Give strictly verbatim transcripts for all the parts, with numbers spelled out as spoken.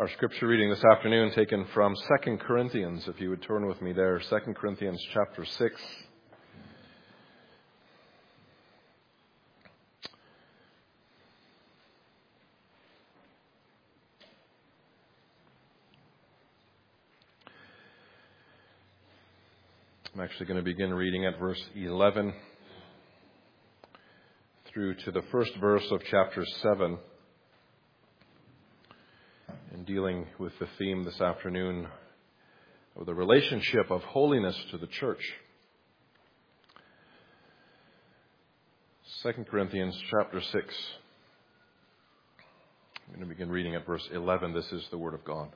Our scripture reading this afternoon taken from Second Corinthians, if you would turn with me there, Second Corinthians chapter six. I'm actually going to begin reading at verse eleven through to the first verse of chapter seven. In dealing with the theme this afternoon of the relationship of holiness to the church. Second Corinthians chapter six. I'm going to begin reading at verse eleven. This is the word of God.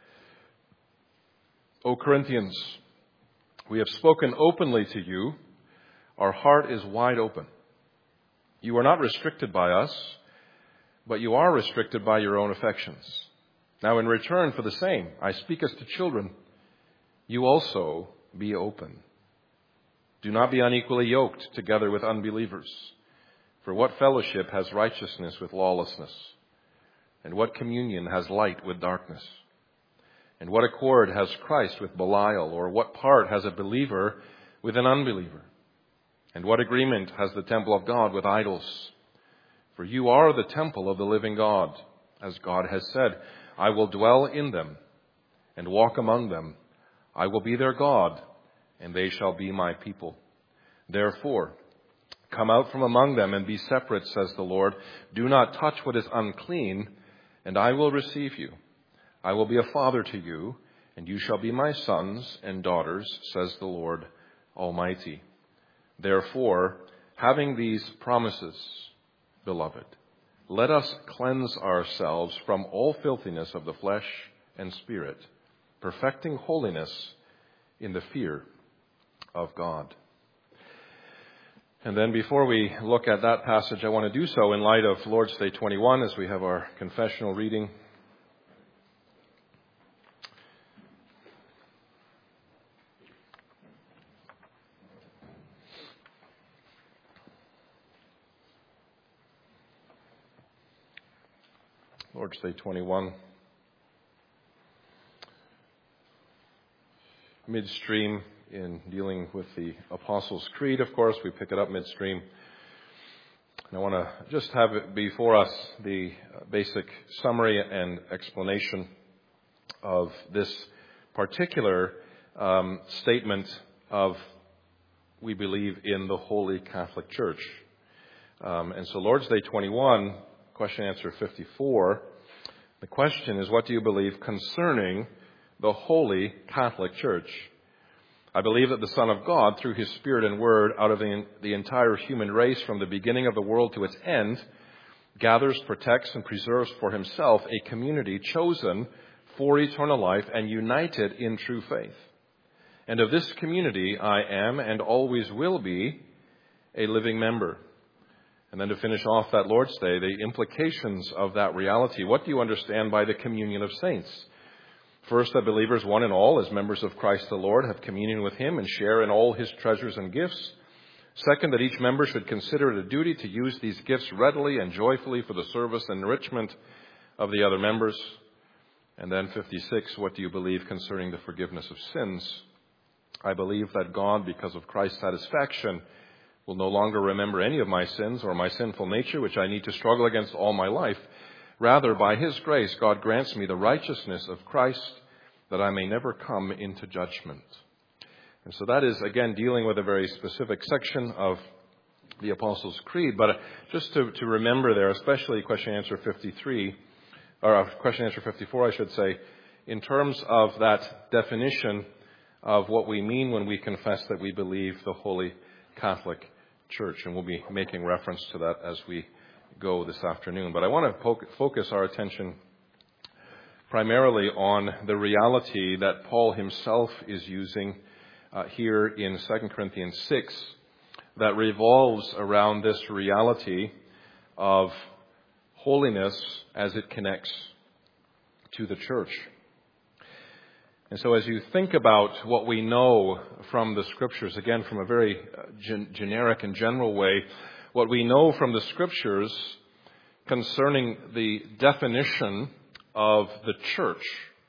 O Corinthians, we have spoken openly to you. Our heart is wide open. You are not restricted by us, but you are restricted by your own affections. Now, in return for the same, I speak as to children. You also be open. Do not be unequally yoked together with unbelievers. For what fellowship has righteousness with lawlessness? And what communion has light with darkness? And what accord has Christ with Belial? Or what part has a believer with an unbeliever? And what agreement has the temple of God with idols? For you are the temple of the living God, as God has said, I will dwell in them and walk among them. I will be their God, and they shall be my people. Therefore, come out from among them and be separate, says the Lord. Do not touch what is unclean, and I will receive you. I will be a father to you, and you shall be my sons and daughters, says the Lord Almighty. Therefore, having these promises, beloved, let us cleanse ourselves from all filthiness of the flesh and spirit, perfecting holiness in the fear of God. And then before we look at that passage, I want to do so in light of Lord's Day twenty-one as we have our confessional reading. Lord's Day twenty-one. Midstream in dealing with the Apostles' Creed, of course, we pick it up midstream. And I want to just have it before us the basic summary and explanation of this particular um, statement of we believe in the Holy Catholic Church. Um, and so Lord's Day twenty-one, question answer fifty-four. The question is, what do you believe concerning the Holy Catholic Church? I believe that the Son of God, through his Spirit and Word, out of the, the entire human race from the beginning of the world to its end, gathers, protects, and preserves for himself a community chosen for eternal life and united in true faith. And of this community I am and always will be a living member. And then to finish off that Lord's Day, the implications of that reality. What do you understand by the communion of saints? First, that believers, one and all, as members of Christ the Lord, have communion with him and share in all his treasures and gifts. Second, that each member should consider it a duty to use these gifts readily and joyfully for the service and enrichment of the other members. And then fifty-six, what do you believe concerning the forgiveness of sins? I believe that God, because of Christ's satisfaction, will no longer remember any of my sins or my sinful nature, which I need to struggle against all my life. Rather, by his grace, God grants me the righteousness of Christ, that I may never come into judgment. And so that is, again, dealing with a very specific section of the Apostles' Creed. But just to, to remember there, especially question answer fifty-three, or question answer fifty-four, I should say, in terms of that definition of what we mean when we confess that we believe the Holy Catholic Church, and we'll be making reference to that as we go this afternoon. But I want to po- focus our attention primarily on the reality that Paul himself is using uh, here in Second Corinthians six that revolves around this reality of holiness as it connects to the church. And so as you think about what we know from the Scriptures, again, from a very gen- generic and general way, what we know from the Scriptures concerning the definition of the church,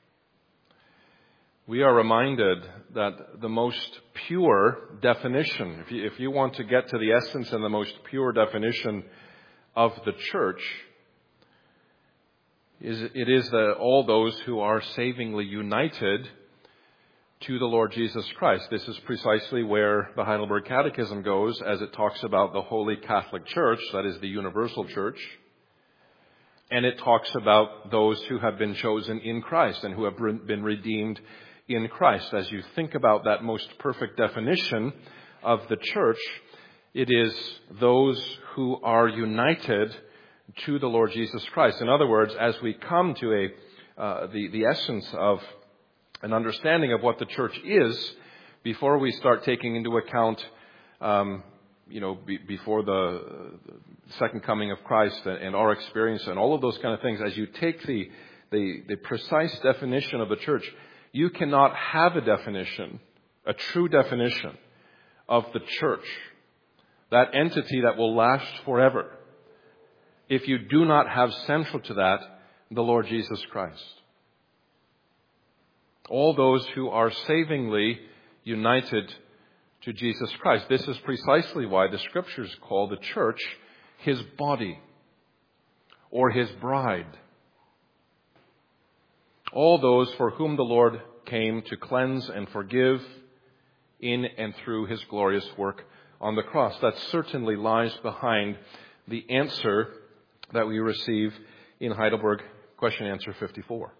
we are reminded that the most pure definition, if you, if you want to get to the essence and the most pure definition of the church, is it is that all those who are savingly united to the Lord Jesus Christ. This is precisely where the Heidelberg Catechism goes as it talks about the Holy Catholic Church, that is the universal church. And it talks about those who have been chosen in Christ and who have been redeemed in Christ. As you think about that most perfect definition of the church, it is those who are united to the Lord Jesus Christ. In other words, as we come to a uh, the, the essence of an understanding of what the church is, before we start taking into account, um, you know, be, before the, the second coming of Christ and, and our experience and all of those kind of things, as you take the, the the precise definition of the church, you cannot have a definition, a true definition of the church, that entity that will last forever, if you do not have central to that the Lord Jesus Christ. All those who are savingly united to Jesus Christ. This is precisely why the Scriptures call the church His body or His bride. All those for whom the Lord came to cleanse and forgive in and through His glorious work on the cross. That certainly lies behind the answer that we receive in Heidelberg Question Answer fifty-four.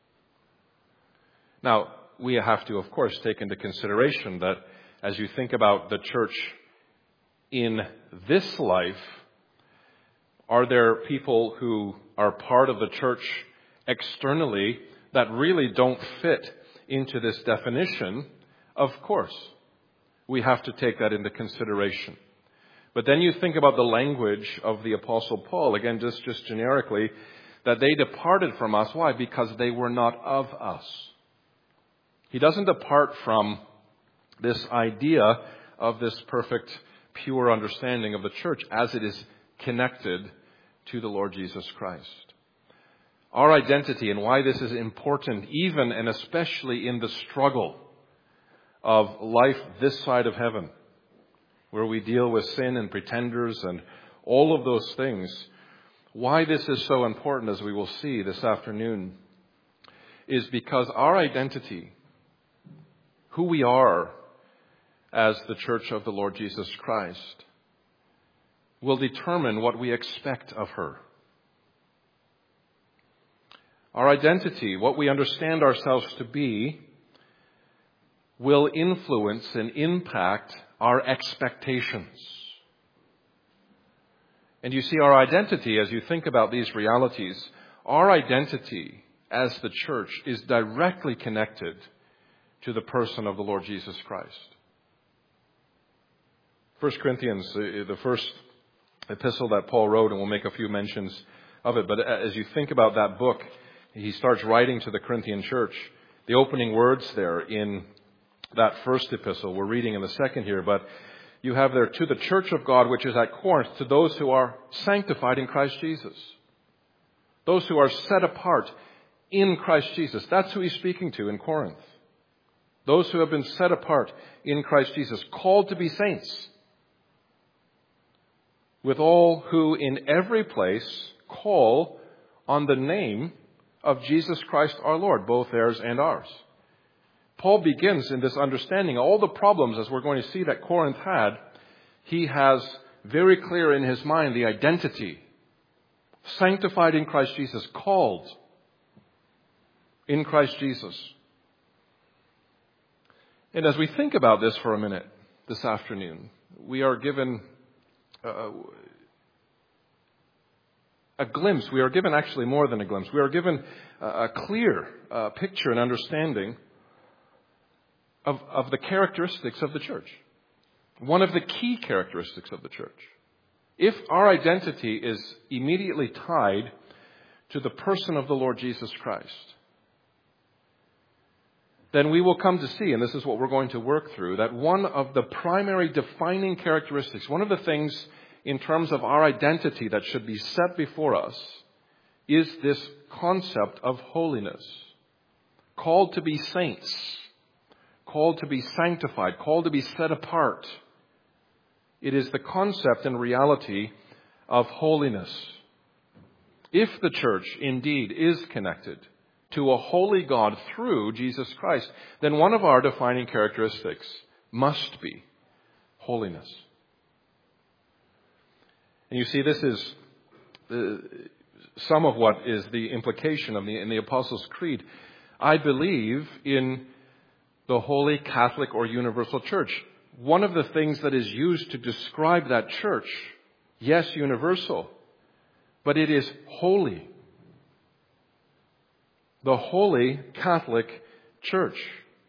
Now, we have to, of course, take into consideration that as you think about the church in this life, are there people who are part of the church externally that really don't fit into this definition? Of course, we have to take that into consideration. But then you think about the language of the Apostle Paul, again, just, just generically, that they departed from us. Why? Because they were not of us. He doesn't depart from this idea of this perfect, pure understanding of the church as it is connected to the Lord Jesus Christ. Our identity and why this is important, even and especially in the struggle of life this side of heaven, where we deal with sin and pretenders and all of those things, why this is so important, as we will see this afternoon, is because our identity, who we are as the church of the Lord Jesus Christ, will determine what we expect of her. Our identity, what we understand ourselves to be, will influence and impact our expectations. And you see, our identity, as you think about these realities, our identity as the church is directly connected to the person of the Lord Jesus Christ. First Corinthians, the first epistle that Paul wrote, and we'll make a few mentions of it, but as you think about that book, he starts writing to the Corinthian church. The opening words there in that first epistle, we're reading in the second here, but you have there, to the church of God which is at Corinth, to those who are sanctified in Christ Jesus. Those who are set apart in Christ Jesus. That's who he's speaking to in Corinth. Those who have been set apart in Christ Jesus, called to be saints. With all who in every place call on the name of Jesus Christ our Lord, both theirs and ours. Paul begins in this understanding all the problems, as we're going to see, that Corinth had. He has very clear in his mind the identity. Sanctified in Christ Jesus, called in Christ Jesus. And as we think about this for a minute this afternoon, we are given uh, a glimpse. We are given actually more than a glimpse. We are given a clear uh, picture and understanding of, of the characteristics of the church. One of the key characteristics of the church. If our identity is immediately tied to the person of the Lord Jesus Christ, then we will come to see, and this is what we're going to work through, that one of the primary defining characteristics, one of the things in terms of our identity that should be set before us, is this concept of holiness. Called to be saints, called to be sanctified, called to be set apart. It is the concept and reality of holiness. If the church indeed is connected to a holy God through Jesus Christ, then one of our defining characteristics must be holiness. And you see, this is the, some of what is the implication of the, in the Apostles' Creed. I believe in the Holy Catholic or Universal Church. One of the things that is used to describe that church, yes, universal, but it is holy. The Holy Catholic Church.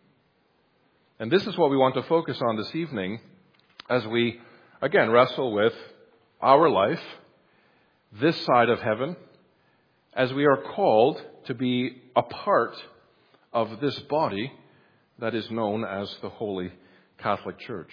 And this is what we want to focus on this evening as we, again, wrestle with our life, this side of heaven, as we are called to be a part of this body that is known as the Holy Catholic Church.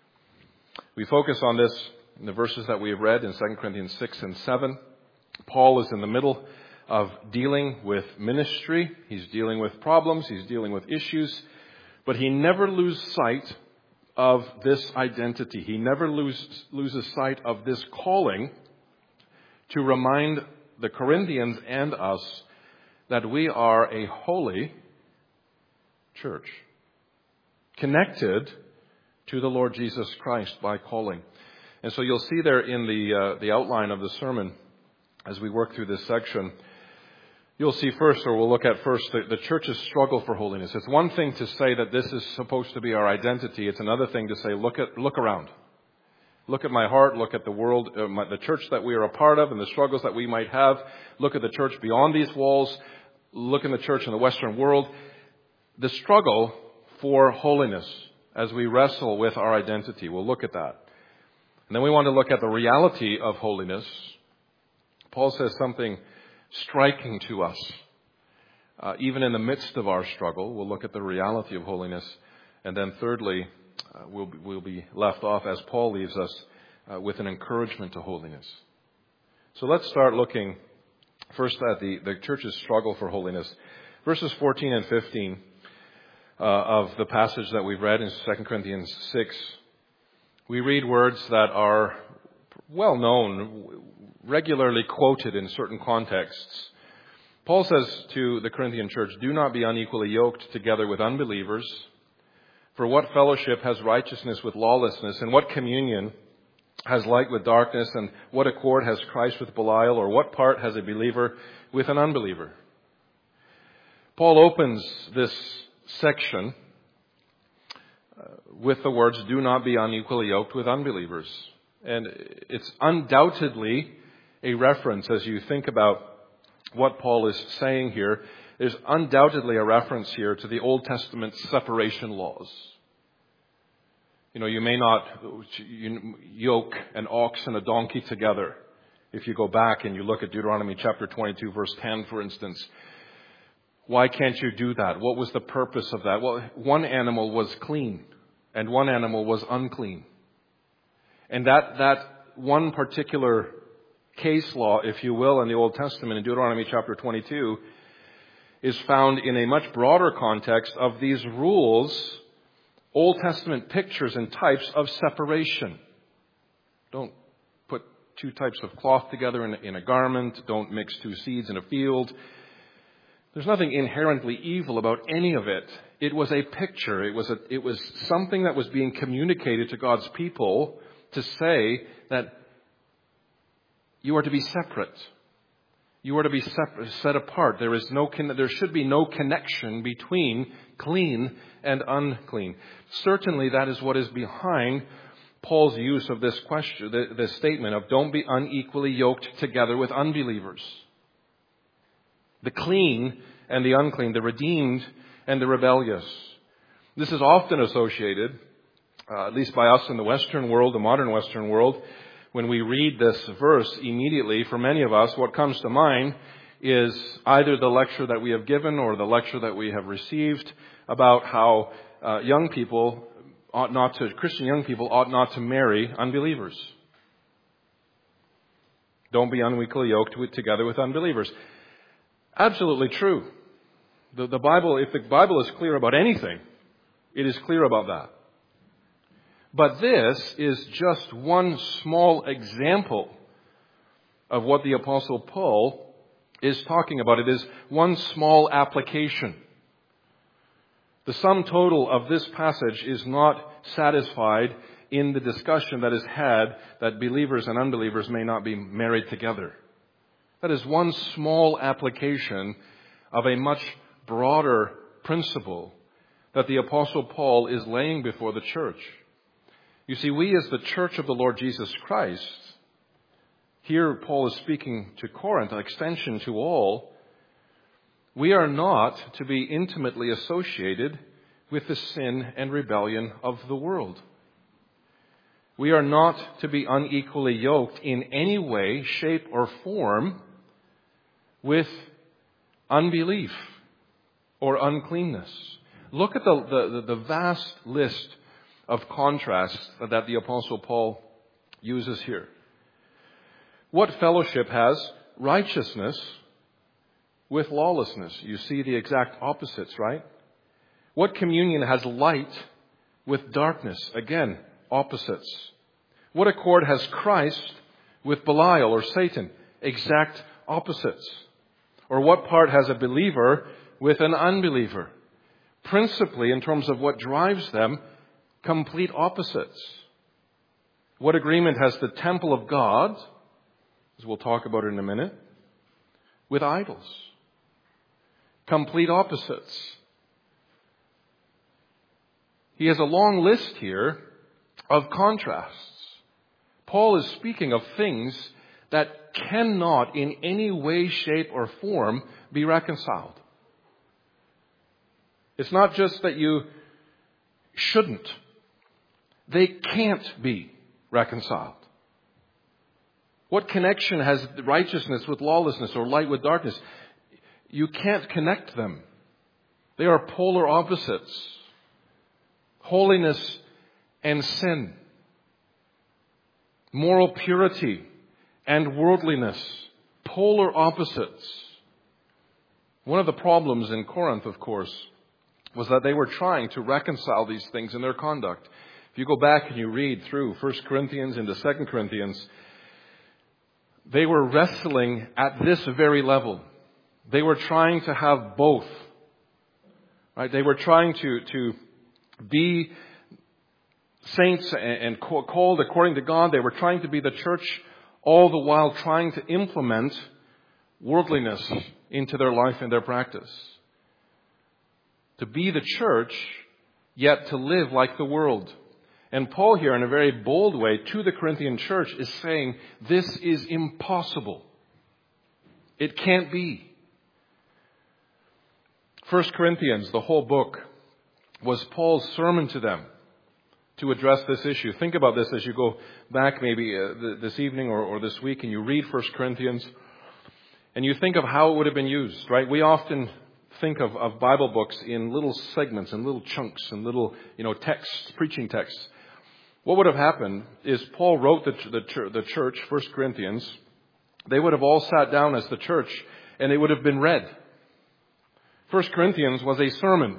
We focus on this in the verses that we have read in Second Corinthians six and seven. Paul is in the middle of dealing with ministry. He's dealing with problems. He's dealing with issues. But he never loses sight of this identity. He never lose, loses sight of this calling to remind the Corinthians and us that we are a holy church, connected to the Lord Jesus Christ by calling. And so you'll see there in the uh, the outline of the sermon, as we work through this section, you'll see first, or we'll look at first, the, the church's struggle for holiness. It's one thing to say that this is supposed to be our identity. It's another thing to say, look at look around. Look at my heart, look at the world, uh, my, the church that we are a part of and the struggles that we might have. Look at the church beyond these walls. Look in the church in the Western world. The struggle for holiness as we wrestle with our identity. We'll look at that. And then we want to look at the reality of holiness. Paul says something striking to us. Uh, even in the midst of our struggle, we'll look at the reality of holiness. And then thirdly, uh, we'll, be, we'll be left off, as Paul leaves us, uh, with an encouragement to holiness. So let's start looking first at the, the church's struggle for holiness. Verses fourteen and fifteen uh, of the passage that we've read in Second Corinthians six, we read words that are well known, regularly quoted in certain contexts. Paul says to the Corinthian church, "Do not be unequally yoked together with unbelievers. For what fellowship has righteousness with lawlessness? And what communion has light with darkness? And what accord has Christ with Belial? Or what part has a believer with an unbeliever?" Paul opens this section uh, with the words, "Do not be unequally yoked with unbelievers." And it's undoubtedly a reference, as you think about what Paul is saying here, there's undoubtedly a reference here to the Old Testament separation laws. You know, you may not yoke an ox and a donkey together. If you go back and you look at Deuteronomy chapter twenty-two, verse ten, for instance, why can't you do that? What was the purpose of that? Well, one animal was clean and one animal was unclean. And that, that one particular case law, if you will, in the Old Testament, in Deuteronomy chapter twenty-two, is found in a much broader context of these rules, Old Testament pictures and types of separation. Don't put two types of cloth together in a, in a garment. Don't mix two seeds in a field. There's nothing inherently evil about any of it. It was a picture. It was a, it was something that was being communicated to God's people to say that you are to be separate. You are to be separate, set apart. There is no, there should be no connection between clean and unclean. Certainly, that is what is behind Paul's use of this question, the, the statement of "don't be unequally yoked together with unbelievers." The clean and the unclean, the redeemed and the rebellious. This is often associated, uh, at least by us in the Western world, the modern Western world. When we read this verse, immediately, for many of us, what comes to mind is either the lecture that we have given or the lecture that we have received about how uh, young people ought not to, Christian young people ought not to marry unbelievers. Don't be unequally yoked with, together with unbelievers. Absolutely true. The, the Bible, if the Bible is clear about anything, it is clear about that. But this is just one small example of what the Apostle Paul is talking about. It is one small application. The sum total of this passage is not satisfied in the discussion that is had that believers and unbelievers may not be married together. That is one small application of a much broader principle that the Apostle Paul is laying before the church. You see, we as the church of the Lord Jesus Christ, here Paul is speaking to Corinth, an extension to all, we are not to be intimately associated with the sin and rebellion of the world. We are not to be unequally yoked in any way, shape, or form with unbelief or uncleanness. Look at the, the, the vast list of contrasts that the Apostle Paul uses here. What fellowship has righteousness with lawlessness? You see the exact opposites, right? What communion has light with darkness? Again, opposites. What accord has Christ with Belial or Satan? Exact opposites. Or what part has a believer with an unbeliever? Principally, in terms of what drives them, complete opposites. What agreement has the temple of God, as we'll talk about in a minute, with idols? Complete opposites. He has a long list here of contrasts. Paul is speaking of things that cannot in any way, shape, or form be reconciled. It's not just that you shouldn't. They can't be reconciled. What connection has righteousness with lawlessness or light with darkness? You can't connect them. They are polar opposites. Holiness and sin. Moral purity and worldliness. Polar opposites. One of the problems in Corinth, of course, was that they were trying to reconcile these things in their conduct. If you go back and you read through First Corinthians into Second Corinthians, they were wrestling at this very level. They were trying to have both. Right? They were trying to, to be saints and called according to God. They were trying to be the church, all the while trying to implement worldliness into their life and their practice. To be the church, yet to live like the world. And Paul here, in a very bold way, to the Corinthian church, is saying, this is impossible. It can't be. First Corinthians, the whole book, was Paul's sermon to them to address this issue. Think about this as you go back maybe uh, this evening or, or this week and you read First Corinthians and you think of how it would have been used, right? We often think of, of Bible books in little segments and little chunks and little, you know, texts, preaching texts. What would have happened is Paul wrote the, the, the church, First Corinthians. They would have all sat down as the church and it would have been read. First Corinthians was a sermon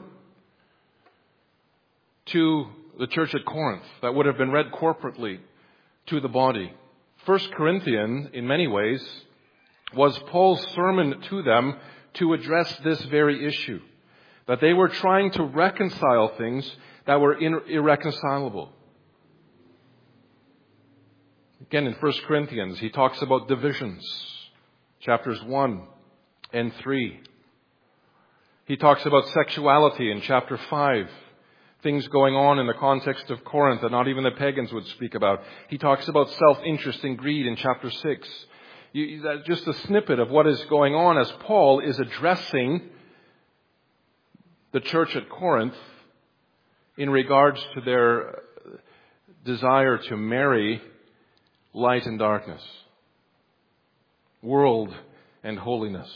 to the church at Corinth that would have been read corporately to the body. First Corinthians, in many ways, was Paul's sermon to them to address this very issue. That they were trying to reconcile things that were irreconcilable. Again, in First Corinthians, he talks about divisions. Chapters one and three. He talks about sexuality in chapter five. Things going on in the context of Corinth that not even the pagans would speak about. He talks about self-interest and greed in chapter six. You, that's just a snippet of what is going on as Paul is addressing the church at Corinth in regards to their desire to marry light and darkness, world and holiness.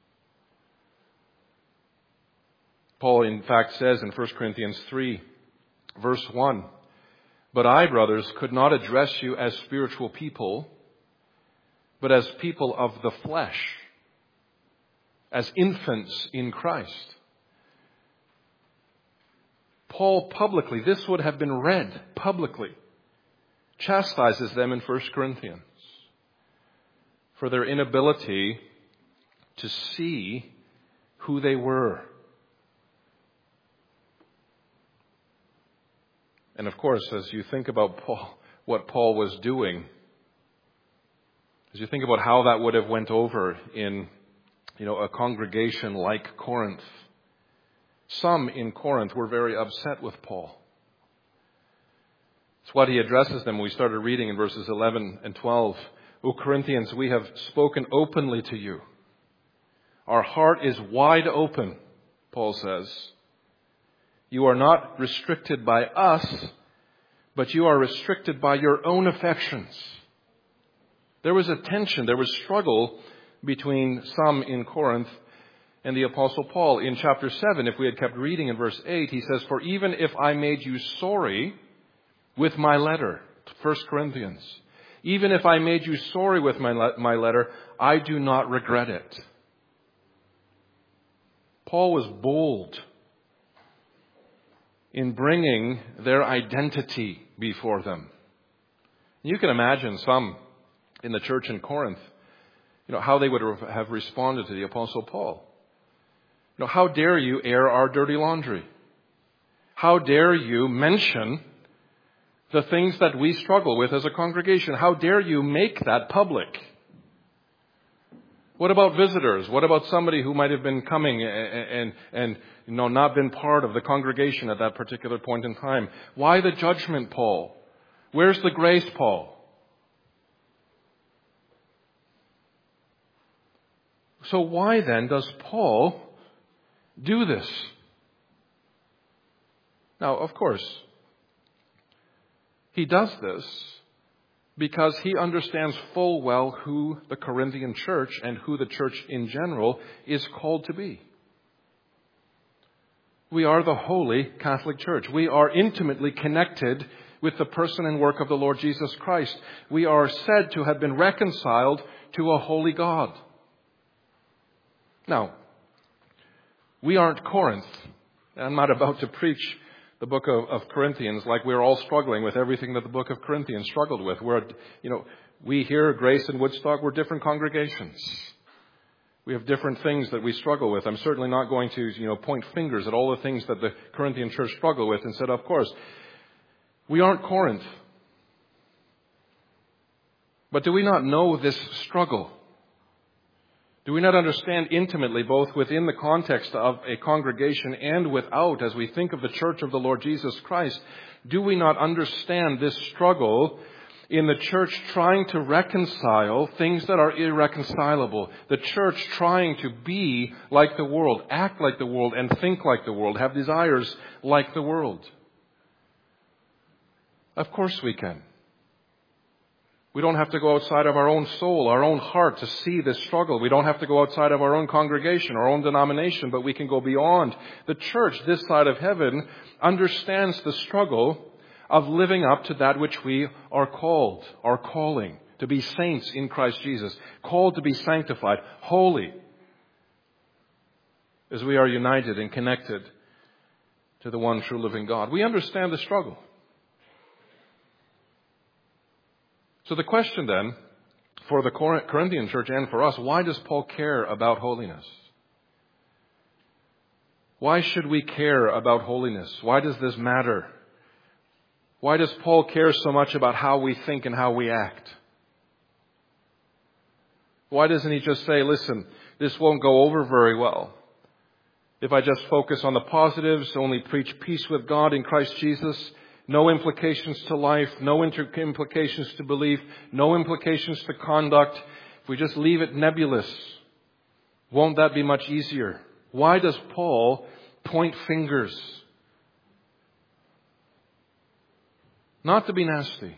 Paul, in fact, says in First Corinthians three, verse one, "But I, brothers, could not address you as spiritual people, but as people of the flesh, as infants in Christ. Paul publicly, this would have been read publicly, chastises them in First Corinthians for their inability to see who they were. And of course, as you think about Paul, what Paul was doing, as you think about how that would have went over in, you know, a congregation like Corinth, some in Corinth were very upset with Paul. It's what he addresses them. We started reading in verses eleven and twelve. O Corinthians, we have spoken openly to you. Our heart is wide open, Paul says. You are not restricted by us, but you are restricted by your own affections. There was a tension, there was struggle between some in Corinth and the Apostle Paul. In chapter seven, if we had kept reading in verse eight, he says, for even if I made you sorry with my letter, First Corinthians, even if I made you sorry with my, le- my letter, I do not regret it. Paul was bold in bringing their identity before them. You can imagine some in the church in Corinth, you know, how they would have responded to the Apostle Paul. You know, how dare you air our dirty laundry? How dare you mention the things that we struggle with as a congregation? How dare you make that public? What about visitors? What about somebody who might have been coming and, and, and you know, not been part of the congregation at that particular point in time? Why the judgment, Paul? Where's the grace, Paul? So why then does Paul do this? Now, of course, he does this because he understands full well who the Corinthian church and who the church in general is called to be. We are the holy Catholic Church. We are intimately connected with the person and work of the Lord Jesus Christ. We are said to have been reconciled to a holy God. Now, we aren't Corinth. I'm not about to preach the book of, of Corinthians like we're all struggling with everything that the book of Corinthians struggled with. We're, you know, we here, Grace and Woodstock, we're different congregations. We have different things that we struggle with. I'm certainly not going to, you know, point fingers at all the things that the Corinthian church struggled with and said, of course, we aren't Corinth. But do we not know this struggle? Do we not understand intimately, both within the context of a congregation and without, as we think of the church of the Lord Jesus Christ, do we not understand this struggle in the church trying to reconcile things that are irreconcilable? The church trying to be like the world, act like the world, and think like the world, have desires like the world. Of course we can. We don't have to go outside of our own soul, our own heart to see this struggle. We don't have to go outside of our own congregation, our own denomination, but we can go beyond. The church, this side of heaven, understands the struggle of living up to that which we are called, our calling, to be saints in Christ Jesus, called to be sanctified, holy, as we are united and connected to the one true living God. We understand the struggle. So the question then, for the Corinthian church and for us, why does Paul care about holiness? Why should we care about holiness? Why does this matter? Why does Paul care so much about how we think and how we act? Why doesn't he just say, listen, this won't go over very well if I just focus on the positives, only preach peace with God in Christ Jesus? No implications to life, no inter- implications to belief, no implications to conduct. If we just leave it nebulous, won't that be much easier? Why does Paul point fingers? Not to be nasty.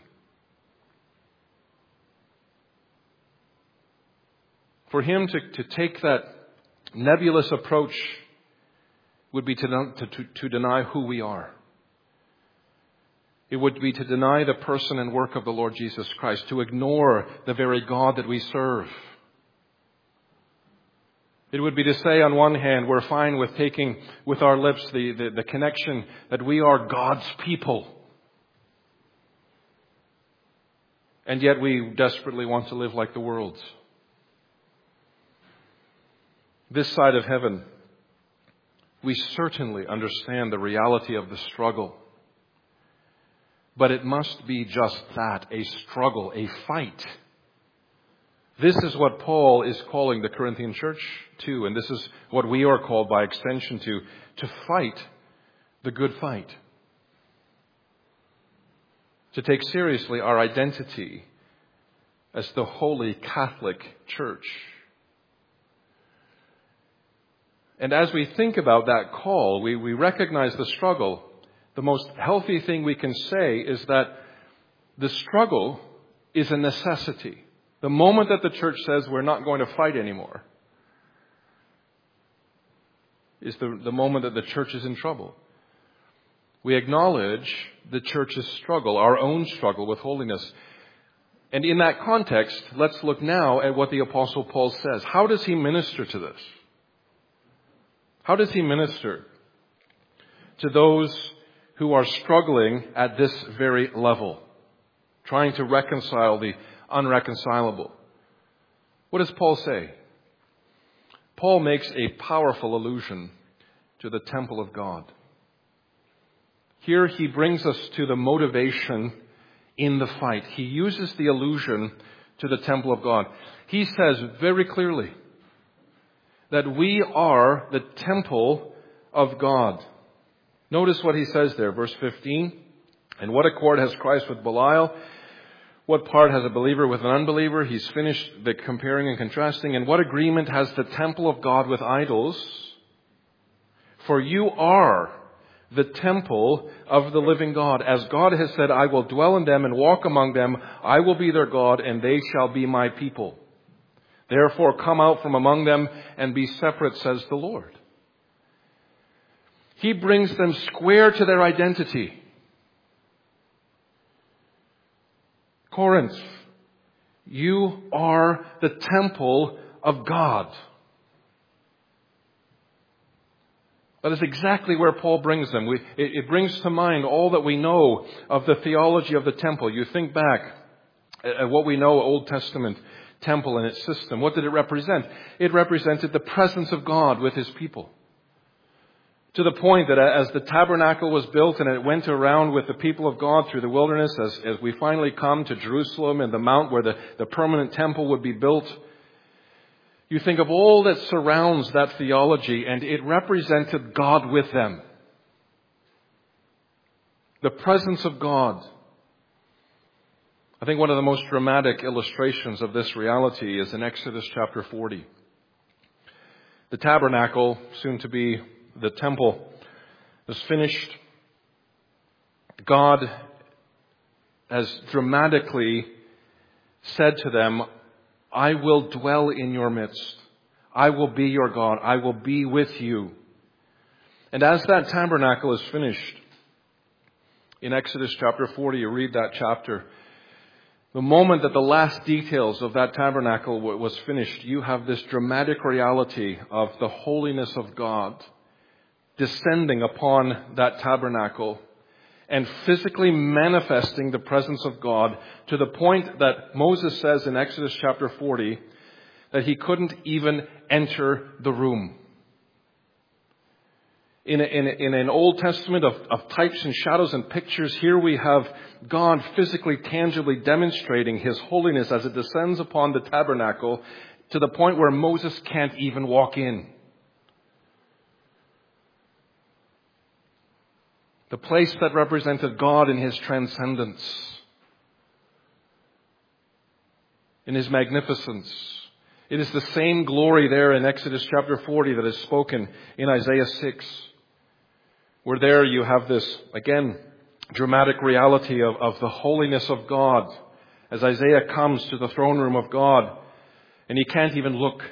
For him to, to take that nebulous approach would be to, to, to, to deny who we are. It would be to deny the person and work of the Lord Jesus Christ, to ignore the very God that we serve. It would be to say, on one hand, we're fine with taking with our lips the, the, the connection that we are God's people. And yet we desperately want to live like the world's. This side of heaven, we certainly understand the reality of the struggle. But it must be just that, a struggle, a fight. This is what Paul is calling the Corinthian church to, and this is what we are called by extension to, to fight the good fight. To take seriously our identity as the Holy Catholic Church. And as we think about that call, we, we recognize the struggle. The most healthy thing we can say is that the struggle is a necessity. The moment that the church says we're not going to fight anymore is the, the moment that the church is in trouble. We acknowledge the church's struggle, our own struggle with holiness. And in that context, let's look now at what the Apostle Paul says. How does he minister to this? How does he minister to those who are struggling at this very level, trying to reconcile the unreconcilable? What does Paul say? Paul makes a powerful allusion to the temple of God. Here he brings us to the motivation in the fight. He uses the allusion to the temple of God. He says very clearly that we are the temple of God. Notice what he says there, verse fifteen. And what accord has Christ with Belial? What part has a believer with an unbeliever? He's finished the comparing and contrasting. And what agreement has the temple of God with idols? For you are the temple of the living God. As God has said, I will dwell in them and walk among them. I will be their God, and they shall be my people. Therefore, come out from among them and be separate, says the Lord. He brings them square to their identity. Corinth, you are the temple of God. That is exactly where Paul brings them. We, it, it brings to mind all that we know of the theology of the temple. You think back at what we know, Old Testament temple and its system. What did it represent? It represented the presence of God with His people. To the point that as the tabernacle was built and it went around with the people of God through the wilderness, as, as we finally come to Jerusalem and the mount where the, the permanent temple would be built, you think of all that surrounds that theology, and it represented God with them. The presence of God. I think one of the most dramatic illustrations of this reality is in Exodus chapter forty. The tabernacle, soon to be the temple, was finished. God has dramatically said to them, I will dwell in your midst. I will be your God. I will be with you. And as that tabernacle is finished, in Exodus chapter forty, you read that chapter, the moment that the last details of that tabernacle was finished, you have this dramatic reality of the holiness of God descending upon that tabernacle and physically manifesting the presence of God to the point that Moses says in Exodus chapter forty that he couldn't even enter the room. In, a, in, a, in an Old Testament of, of types and shadows and pictures, here we have God physically, tangibly demonstrating His holiness as it descends upon the tabernacle to the point where Moses can't even walk in. The place that represented God in His transcendence, in His magnificence. It is the same glory there in Exodus chapter forty that is spoken in Isaiah six. Where there you have this, again, dramatic reality of, of the holiness of God. As Isaiah comes to the throne room of God, and he can't even look.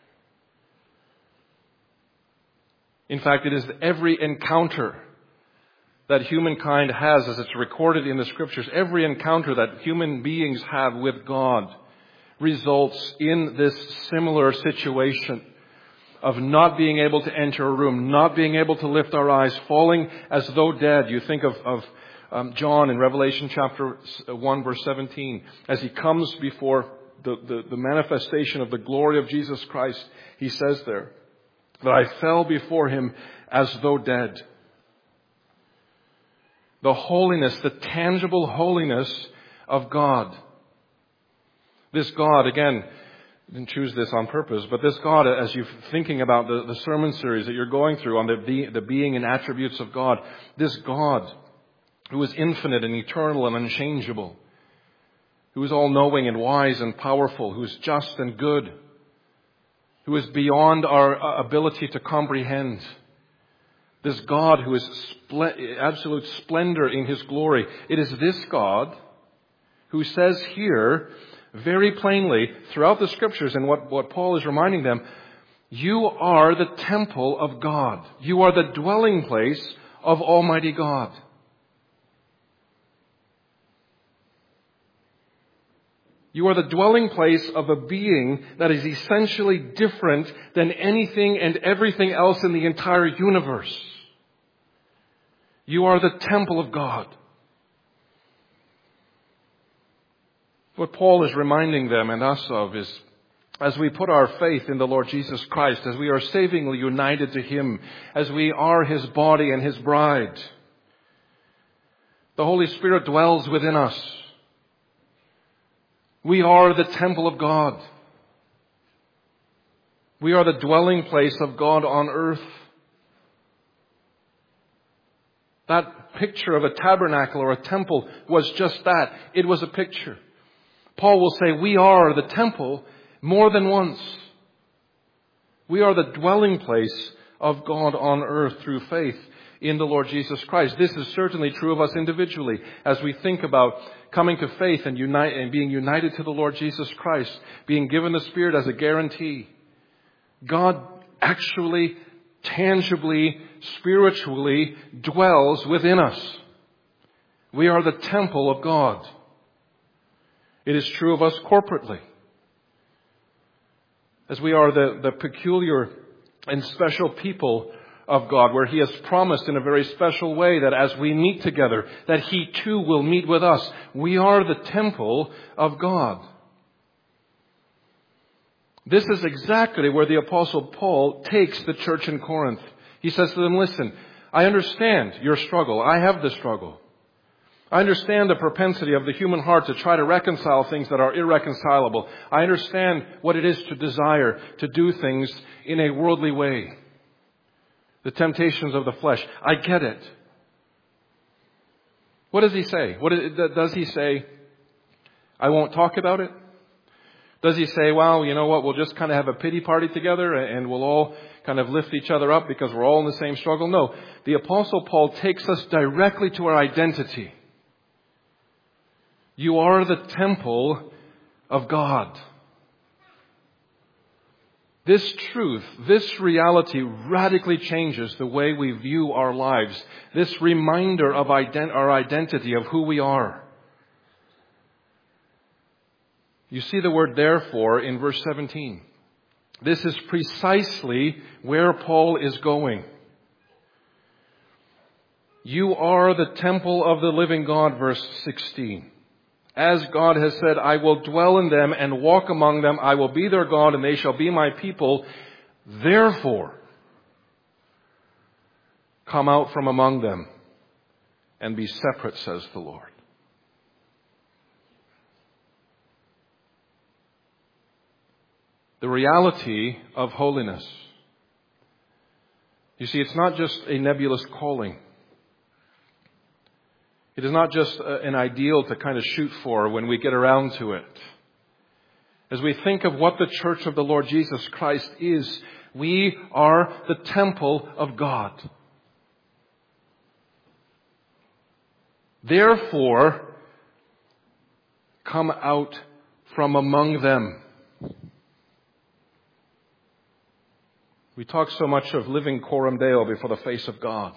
In fact, it is every encounter that humankind has, as it's recorded in the Scriptures, every encounter that human beings have with God results in this similar situation of not being able to enter a room, not being able to lift our eyes, falling as though dead. You think of, of um, John in Revelation chapter one, verse seventeen, as he comes before the, the, the manifestation of the glory of Jesus Christ. He says there that I fell before him as though dead. The holiness, the tangible holiness of God. This God, again, I didn't choose this on purpose, but this God, as you're thinking about the, the sermon series that you're going through on the, be, the being and attributes of God, this God who is infinite and eternal and unchangeable, who is all-knowing and wise and powerful, who is just and good, who is beyond our ability to comprehend. This God who is spl- absolute splendor in His glory. It is this God who says here, very plainly, throughout the Scriptures, and what, what Paul is reminding them, you are the temple of God. You are the dwelling place of Almighty God. You are the dwelling place of a being that is essentially different than anything and everything else in the entire universe. You are the temple of God. What Paul is reminding them and us of is, as we put our faith in the Lord Jesus Christ, as we are savingly united to Him, as we are His body and His bride, the Holy Spirit dwells within us. We are the temple of God. We are the dwelling place of God on earth. That picture of a tabernacle or a temple was just that. It was a picture. Paul will say, we are the temple more than once. We are the dwelling place of God on earth through faith in the Lord Jesus Christ. This is certainly true of us individually as we think about coming to faith and, unite, and being united to the Lord Jesus Christ, being given the Spirit as a guarantee. God actually, tangibly, spiritually dwells within us. We are the temple of God. It is true of us corporately. As we are the, the peculiar and special people of God, where He has promised in a very special way that as we meet together, that He too will meet with us. We are the temple of God. This is exactly where the Apostle Paul takes the church in Corinth. He says to them, listen, I understand your struggle. I have the struggle. I understand the propensity of the human heart to try to reconcile things that are irreconcilable. I understand what it is to desire to do things in a worldly way. The temptations of the flesh. I get it. What does he say? What is, does he say, I won't talk about it? Does he say, well, you know what, we'll just kind of have a pity party together and we'll all kind of lift each other up because we're all in the same struggle? No. The Apostle Paul takes us directly to our identity. You are the temple of God. This truth, this reality radically changes the way we view our lives. This reminder of ident- our identity, of who we are. You see the word therefore in verse seventeen. This is precisely where Paul is going. You are the temple of the living God, verse sixteen. As God has said, I will dwell in them and walk among them. I will be their God and they shall be my people. Therefore, come out from among them and be separate, says the Lord. The reality of holiness. You see, it's not just a nebulous calling. It is not just an ideal to kind of shoot for when we get around to it. As we think of what the church of the Lord Jesus Christ is, we are the temple of God. Therefore, come out from among them. We talk so much of living coram Deo before the face of God.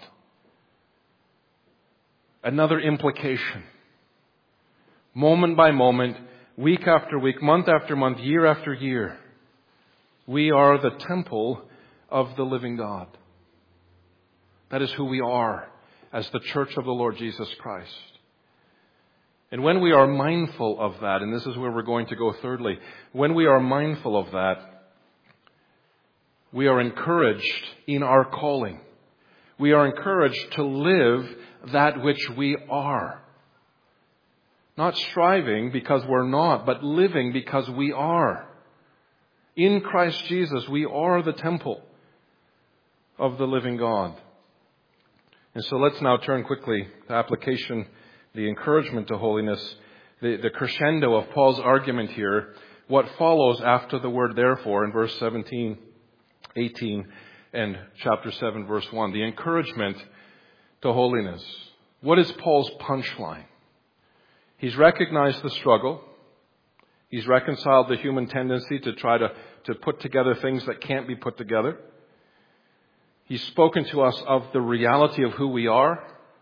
Another implication. Moment by moment, week after week, month after month, year after year, we are the temple of the living God. That is who we are as the church of the Lord Jesus Christ. And when we are mindful of that, and this is where we're going to go thirdly, when we are mindful of that, we are encouraged in our calling. We are encouraged to live that which we are. Not striving because we're not, but living because we are. In Christ Jesus, we are the temple of the living God. And so let's now turn quickly to application, the encouragement to holiness, the, the crescendo of Paul's argument here, what follows after the word therefore in verse seventeen, eighteen, and chapter seven, verse one. The encouragement to holiness. What is Paul's punchline? He's recognized the struggle. He's reconciled the human tendency to try to, to put together things that can't be put together. He's spoken to us of the reality of who we are.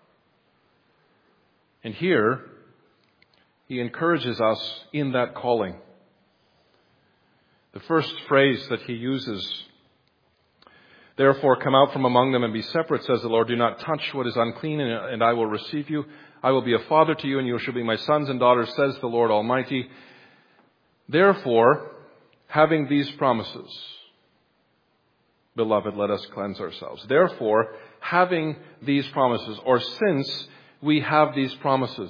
And here, he encourages us in that calling. The first phrase that he uses, therefore come out from among them and be separate, says the Lord. Do not touch what is unclean, and I will receive you. I will be a father to you, and you shall be my sons and daughters, says the Lord Almighty. Therefore, having these promises, beloved, let us cleanse ourselves. Therefore, having these promises, or since we have these promises.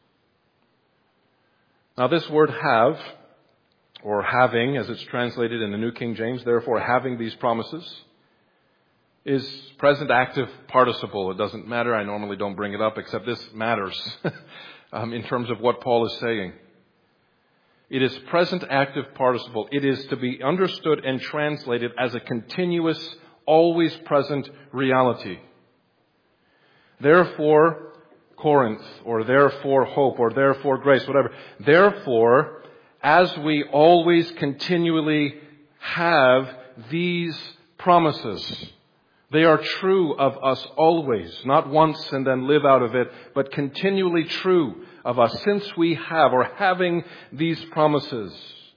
Now this word have, or having, as it's translated in the New King James, therefore having these promises, is present active participle. It doesn't matter. I normally don't bring it up, except this matters um, in terms of what Paul is saying. It is present active participle. It is to be understood and translated as a continuous, always present reality. Therefore, Corinth, or therefore hope, or therefore grace, whatever. Therefore, as we always continually have these promises, they are true of us always, not once and then live out of it, but continually true of us since we have, or having these promises.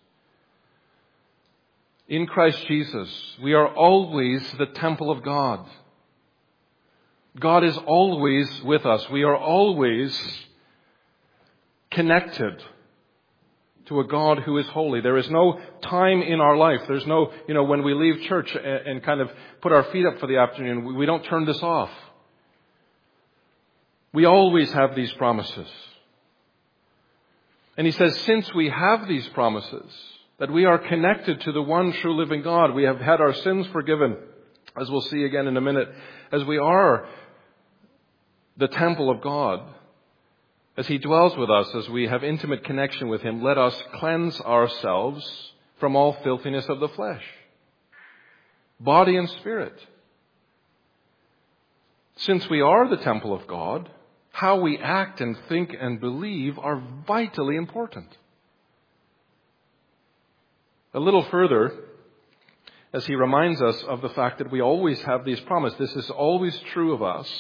In Christ Jesus, we are always the temple of God. God is always with us. We are always connected to a God who is holy. There is no time in our life. There's no, you know, when we leave church and kind of put our feet up for the afternoon, we don't turn this off. We always have these promises. And he says, since we have these promises, that we are connected to the one true living God, we have had our sins forgiven, as we'll see again in a minute, as we are the temple of God, as he dwells with us, as we have intimate connection with him, let us cleanse ourselves from all filthiness of the flesh, body and spirit. Since we are the temple of God, how we act and think and believe are vitally important. A little further, as he reminds us of the fact that we always have these promises, this is always true of us.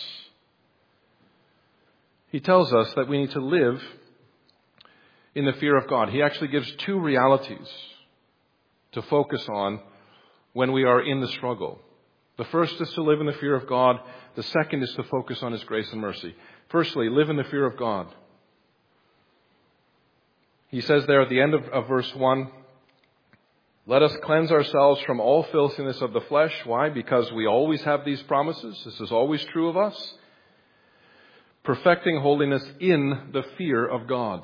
He tells us that we need to live in the fear of God. He actually gives two realities to focus on when we are in the struggle. The first is to live in the fear of God. The second is to focus on his grace and mercy. Firstly, live in the fear of God. He says there at the end of, of verse one, let us cleanse ourselves from all filthiness of the flesh. Why? Because we always have these promises. This is always true of us. Perfecting holiness in the fear of God.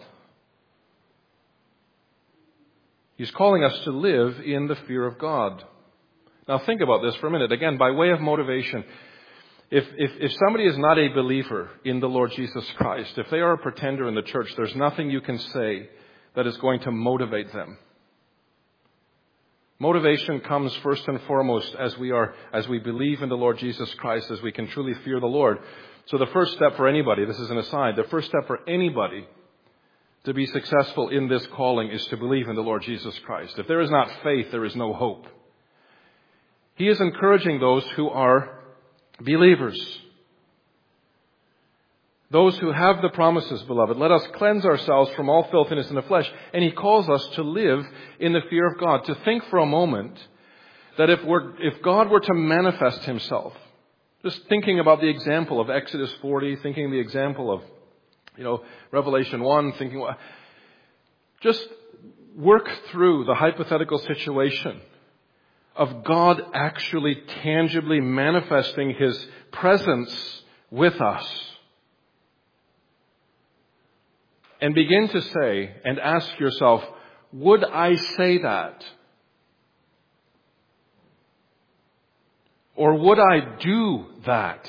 He's calling us to live in the fear of God. Now think about this for a minute. Again, by way of motivation. If, if, if somebody is not a believer in the Lord Jesus Christ, if they are a pretender in the church, there's nothing you can say that is going to motivate them. Motivation comes first and foremost as we are, as we believe in the Lord Jesus Christ, as we can truly fear the Lord. So the first step for anybody, this is an aside, the first step for anybody to be successful in this calling is to believe in the Lord Jesus Christ. If there is not faith, there is no hope. He is encouraging those who are believers. Those who have the promises, beloved, let us cleanse ourselves from all filthiness in the flesh. And he calls us to live in the fear of God. To think for a moment that if we're, if God were to manifest himself, just thinking about the example of Exodus forty, thinking the example of, you know, Revelation one, thinking, just work through the hypothetical situation of God actually tangibly manifesting his presence with us. And begin to say and ask yourself, would I say that? Or would I do that?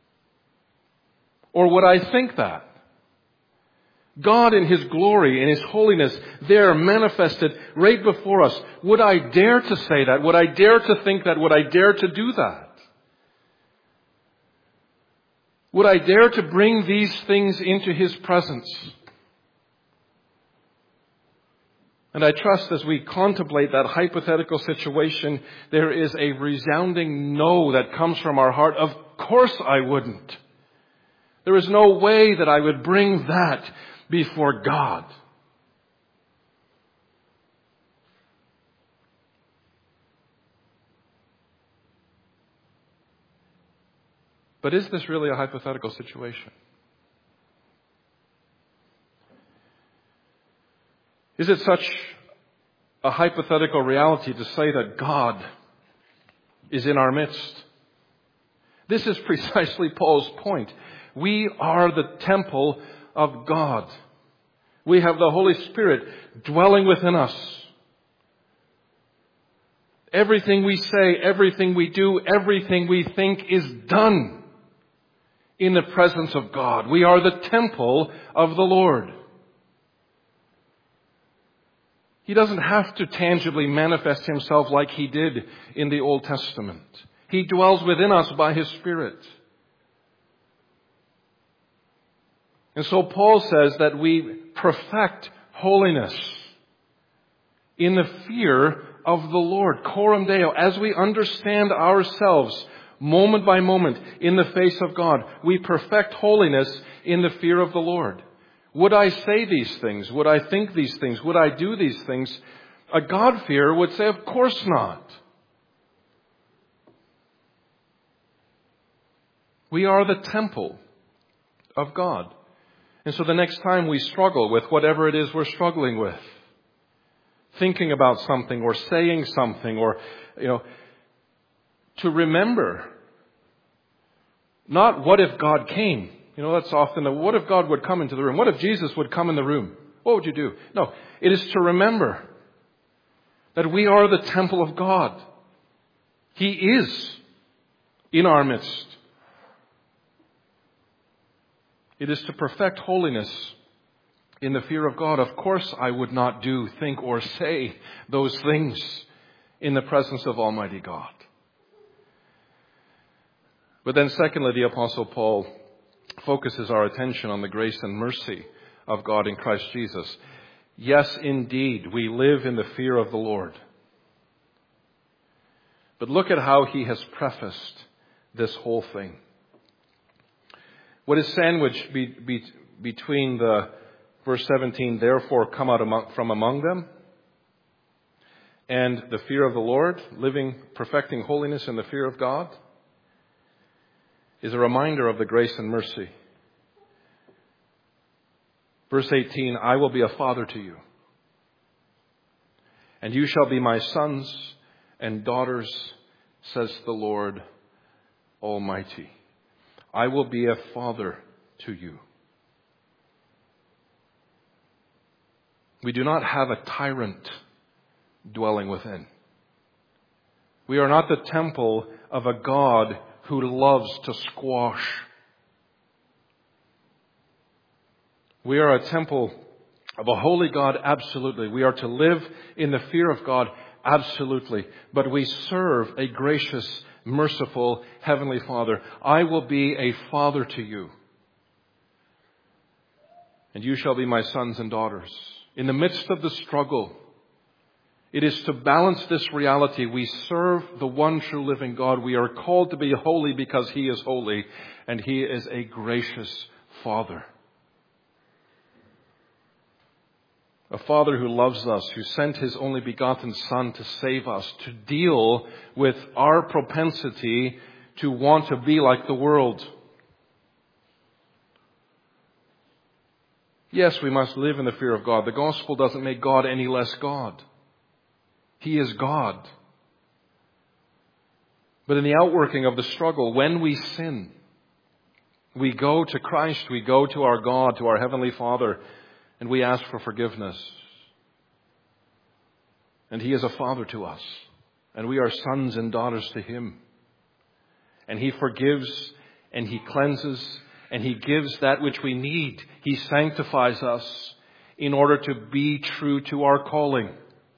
Or would I think that? God in his glory, in his holiness, there manifested right before us. Would I dare to say that? Would I dare to think that? Would I dare to do that? Would I dare to bring these things into his presence? And I trust as we contemplate that hypothetical situation, there is a resounding no that comes from our heart. Of course I wouldn't. There is no way that I would bring that before God. But is this really a hypothetical situation? Is it such a hypothetical reality to say that God is in our midst? This is precisely Paul's point. We are the temple of God. We have the Holy Spirit dwelling within us. Everything we say, everything we do, everything we think is done in the presence of God. We are the temple of the Lord. He doesn't have to tangibly manifest himself like he did in the Old Testament. He dwells within us by his Spirit. And so Paul says that we perfect holiness in the fear of the Lord. Coram Deo, as we understand ourselves moment by moment in the face of God, we perfect holiness in the fear of the Lord. Would I say these things? Would I think these things? Would I do these things? A God-fearer would say, of course not. We are the temple of God. And so the next time we struggle with whatever it is we're struggling with, thinking about something or saying something or, you know, to remember, not what if God came. You know, that's often the, what if God would come into the room? What if Jesus would come in the room? What would you do? No, it is to remember that we are the temple of God. He is in our midst. It is to perfect holiness in the fear of God. Of course, I would not do, think, or say those things in the presence of Almighty God. But then secondly, the Apostle Paul focuses our attention on the grace and mercy of God in Christ Jesus. Yes, indeed, we live in the fear of the Lord. But look at how he has prefaced this whole thing. What is sandwiched be, be, between the verse seventeen, therefore come out among, from among them, and the fear of the Lord, living, perfecting holiness in the fear of God, is a reminder of the grace and mercy. Verse eighteen, I will be a father to you, and you shall be my sons and daughters, says the Lord Almighty. I will be a father to you. We do not have a tyrant dwelling within. We are not the temple of a God who loves to squash. We are a temple of a holy God, absolutely. We are to live in the fear of God, absolutely. But we serve a gracious, merciful Heavenly Father. I will be a father to you, and you shall be my sons and daughters. In the midst of the struggle, it is to balance this reality. We serve the one true living God. We are called to be holy because He is holy, and He is a gracious Father. A Father who loves us, who sent His only begotten Son to save us, to deal with our propensity to want to be like the world. Yes, we must live in the fear of God. The gospel doesn't make God any less God. He is God. But in the outworking of the struggle, when we sin, we go to Christ, we go to our God, to our Heavenly Father, and we ask for forgiveness. And He is a Father to us, and we are sons and daughters to Him. And He forgives, and He cleanses, and He gives that which we need. He sanctifies us in order to be true to our calling.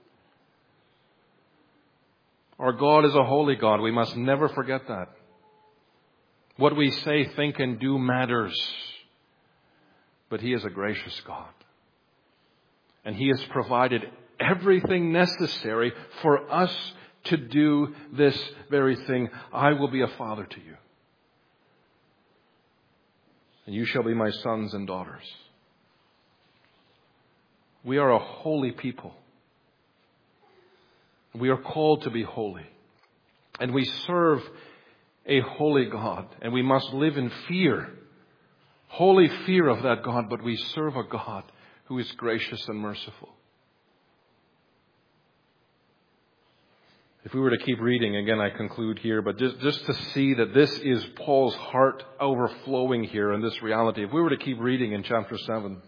Our God is a holy God. We must never forget that. What we say, think, and do matters. But He is a gracious God. And He has provided everything necessary for us to do this very thing. I will be a father to you. And you shall be my sons and daughters. We are a holy people. We are called to be holy. And we serve a holy God. And we must live in fear. Holy fear of that God. But we serve a God who is gracious and merciful. If we were to keep reading, again I conclude here, but just, just to see that this is Paul's heart overflowing here in this reality. If we were to keep reading in chapter seven,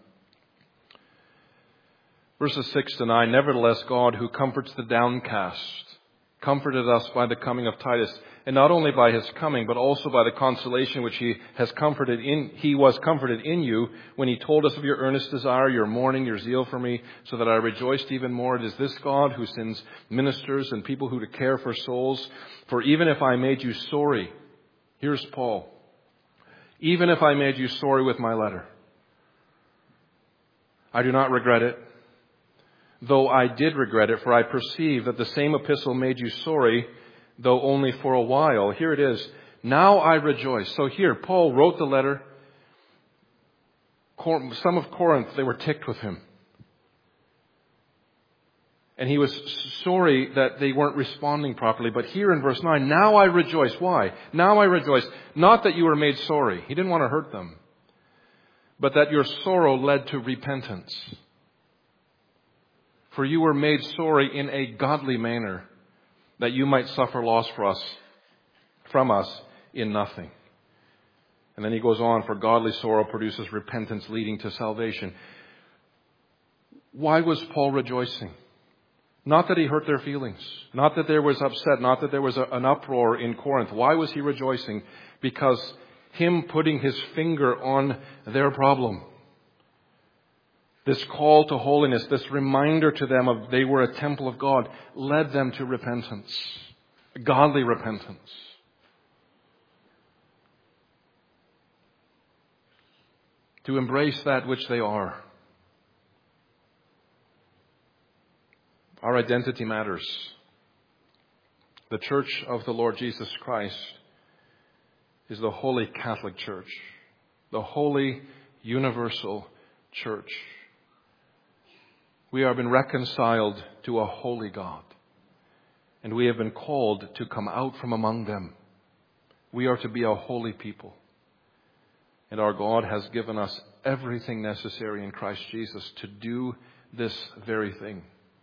verses six to nine, nevertheless God who comforts the downcast, comforted us by the coming of Titus, and not only by his coming, but also by the consolation which he has comforted in, he was comforted in you when he told us of your earnest desire, your mourning, your zeal for me, so that I rejoiced even more. It is this God who sends ministers and people who to care for souls. For even if I made you sorry, here's Paul, even if I made you sorry with my letter, I do not regret it. Though I did regret it, for I perceive that the same epistle made you sorry, though only for a while. Here it is. Now I rejoice. So here, Paul wrote the letter. Some of Corinth, they were ticked with him. And he was sorry that they weren't responding properly. But here in verse nine, now I rejoice. Why? Now I rejoice. Not that you were made sorry. He didn't want to hurt them. But that your sorrow led to repentance. For you were made sorry in a godly manner, that you might suffer loss for us, from us in nothing. And then he goes on, for godly sorrow produces repentance leading to salvation. Why was Paul rejoicing? Not that he hurt their feelings, not that there was upset, not that there was a, an uproar in Corinth. Why was he rejoicing? Because him putting his finger on their problem, this call to holiness, this reminder to them of they were a temple of God, led them to repentance, godly repentance. To embrace that which they are. Our identity matters. The Church of the Lord Jesus Christ is the Holy Catholic Church, the Holy Universal Church. We have been reconciled to a holy God, and we have been called to come out from among them. We are to be a holy people, and our God has given us everything necessary in Christ Jesus to do this very thing.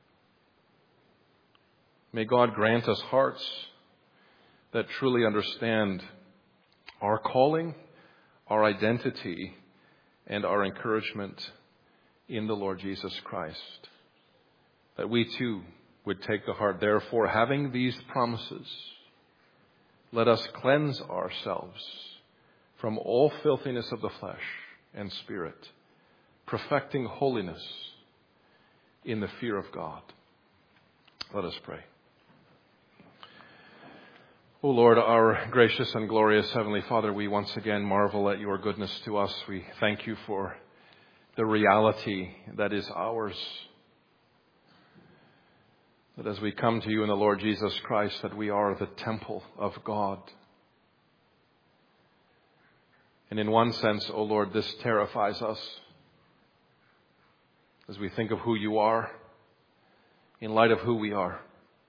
May God grant us hearts that truly understand our calling, our identity, and our encouragement in the Lord Jesus Christ. That we too would take to heart, therefore, having these promises, let us cleanse ourselves from all filthiness of the flesh and spirit, perfecting holiness in the fear of God. Let us pray. O Lord, our gracious and glorious Heavenly Father, we once again marvel at your goodness to us. We thank you for the reality that is ours. That as we come to you in the Lord Jesus Christ, that we are the temple of God. And in one sense, O Lord, this terrifies us. as we think of who you are, in light of who we are.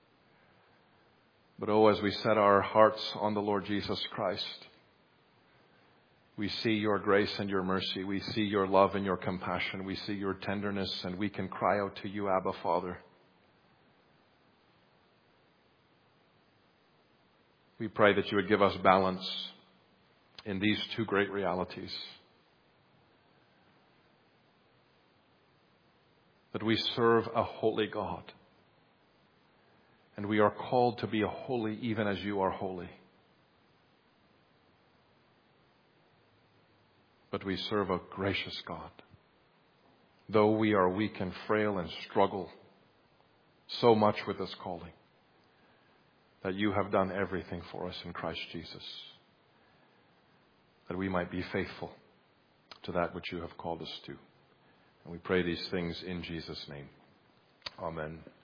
But oh, as we set our hearts on the Lord Jesus Christ, we see your grace and your mercy. We see your love and your compassion. We see your tenderness, and we can cry out to you, Abba, Father. We pray that you would give us balance in these two great realities. That we serve a holy God. And we are called to be holy even as you are holy. But we serve a gracious God. Though we are weak and frail and struggle so much with this calling, that you have done everything for us in Christ Jesus, that we might be faithful to that which you have called us to. And we pray these things in Jesus' name. Amen.